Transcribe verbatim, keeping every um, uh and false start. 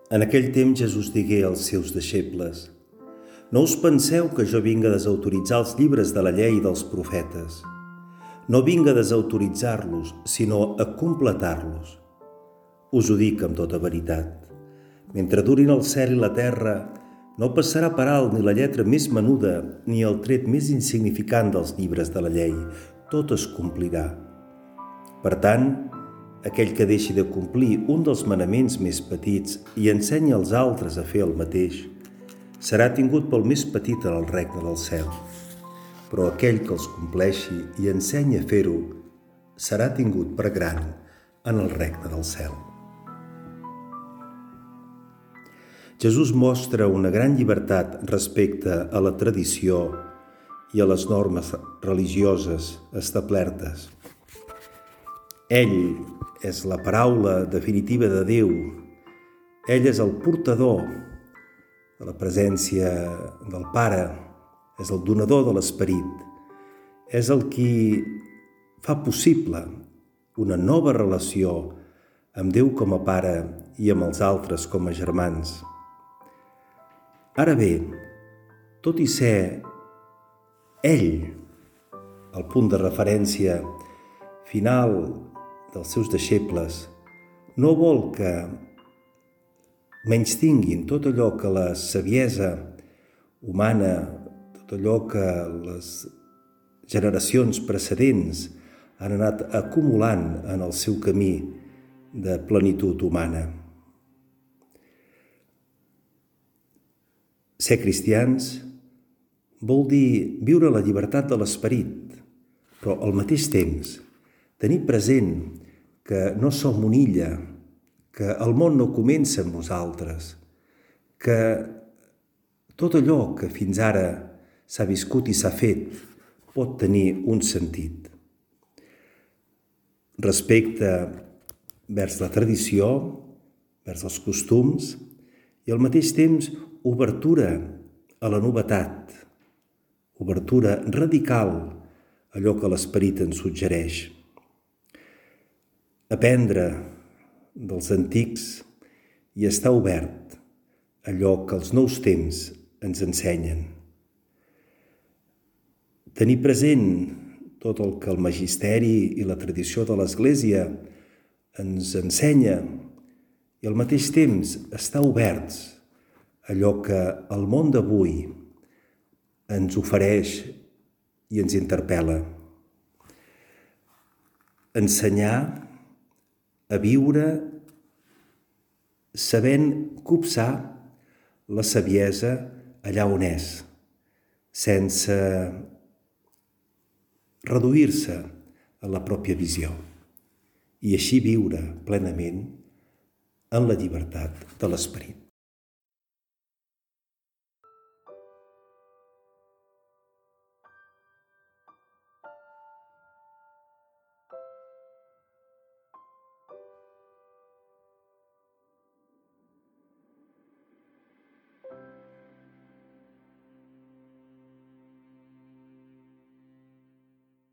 En aquell temps Jesús digué als seus deixebles: No us penseu que jo vinc a desautoritzar els llibres de la llei i dels profetes. No vinc a desautoritzar-los, sinó a completar-los. Us ho dic amb tota veritat. Mentre durin el cel i la terra, no passarà per alt ni la lletra més menuda ni el tret més insignificant dels llibres de la llei. Tot es complirà. Per tant, aquell que deixi de complir un dels manaments més petits i ensenya als altres a fer el mateix, serà tingut pel més petit en el regne del cel. Però aquell que els compleixi i ensenya a fer-ho, serà tingut per gran en el regne del cel. Jesús mostra una gran llibertat respecte a la tradició i a les normes religioses establertes. Ell és la paraula definitiva de Déu. Ell és el portador de la presència del Pare, és el donador de l'Esperit, és el qui fa possible una nova relació amb Déu com a Pare i amb els altres com a germans. Ara bé, tot i ser ell el punt de referència final dels seus deixebles, no vol que menystinguin tot allò que la saviesa humana, tot allò que les generacions precedents han anat acumulant en el seu camí de plenitud humana. Ser cristians vol dir viure la llibertat de l'esperit, però al mateix temps tenir present que no som una illa, que el món no comença amb nosaltres, que tot allò que fins ara s'ha viscut i s'ha fet pot tenir un sentit. Respecte vers la tradició, vers els costums i al mateix temps obertura a la novetat, obertura radical a allò que l'esperit ens suggereix. Aprendre dels antics i estar obert a allò que els nous temps ens ensenyen. Tenir present tot el que el magisteri i la tradició de l'Església ens ensenya i al mateix temps estar oberts a allò que el món d'avui ens ofereix i ens interpel·la. Ensenyar a viure sabent copsar la saviesa allà on és, sense reduir-se a la pròpia visió, i així viure plenament en la llibertat de l'esperit.